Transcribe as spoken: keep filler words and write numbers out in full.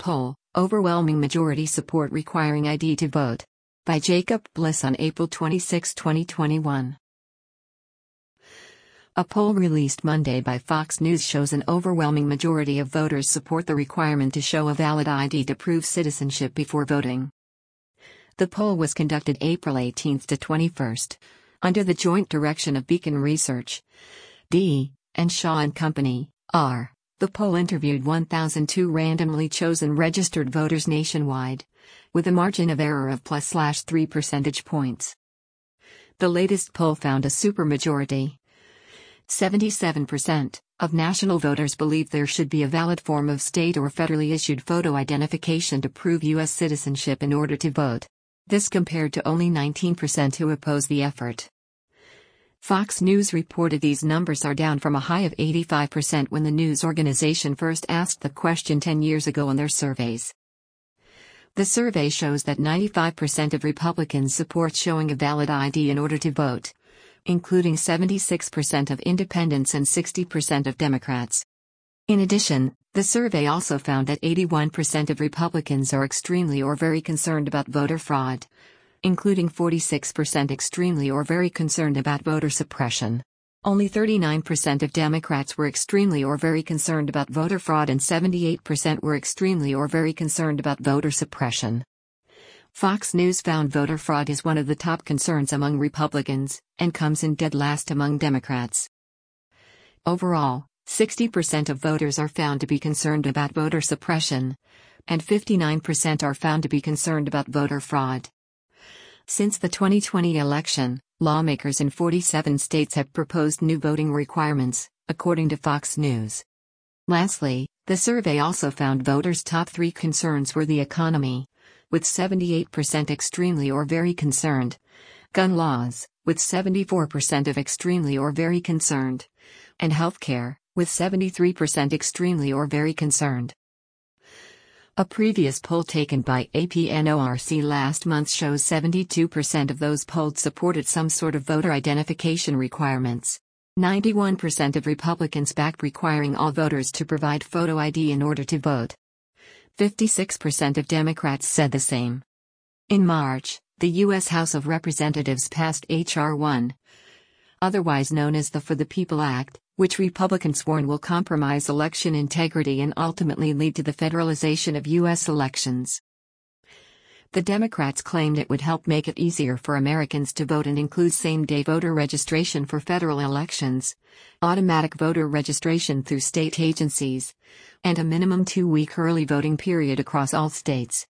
poll, overwhelming majority support requiring I D to vote. By Jacob Bliss on April twenty-sixth, twenty twenty-one. A poll released Monday by Fox News shows an overwhelming majority of voters support the requirement to show a valid I D to prove citizenship before voting. The poll was conducted April eighteenth to twenty-first, under the joint direction of Beacon Research, D, and Shaw and Company, R. The poll interviewed one thousand two randomly chosen registered voters nationwide, with a margin of error of plus slash three percentage points. The latest poll found a supermajority. seventy-seven percent of national voters believe there should be a valid form of state or federally issued photo identification to prove U S citizenship in order to vote. This compared to only nineteen percent who oppose the effort. Fox News reported these numbers are down from a high of eighty-five percent when the news organization first asked the question ten years ago in their surveys. The survey shows that ninety-five percent of Republicans support showing a valid I D in order to vote, including seventy-six percent of independents and sixty percent of Democrats. In addition, the survey also found that eighty-one percent of Republicans are extremely or very concerned about voter fraud, including forty-six percent extremely or very concerned about voter suppression. Only thirty-nine percent of Democrats were extremely or very concerned about voter fraud and seventy-eight percent were extremely or very concerned about voter suppression. Fox News found voter fraud is one of the top concerns among Republicans, and comes in dead last among Democrats. Overall, sixty percent of voters are found to be concerned about voter suppression, and fifty-nine percent are found to be concerned about voter fraud. Since the twenty twenty election, lawmakers in forty-seven states have proposed new voting requirements, according to Fox News. Lastly, the survey also found voters' top three concerns were the economy, with seventy-eight percent extremely or very concerned, gun laws, with seventy-four percent of extremely or very concerned, and healthcare, with seventy-three percent extremely or very concerned. A previous poll taken by A P N O R C last month shows seventy-two percent of those polled supported some sort of voter identification requirements. ninety-one percent of Republicans backed requiring all voters to provide photo I D in order to vote. fifty-six percent of Democrats said the same. In March, the U S House of Representatives passed H R one, otherwise known as the For the People Act, which Republicans warn will compromise election integrity and ultimately lead to the federalization of U S elections. The Democrats claimed it would help make it easier for Americans to vote and include same-day voter registration for federal elections, automatic voter registration through state agencies, and a minimum two-week early voting period across all states.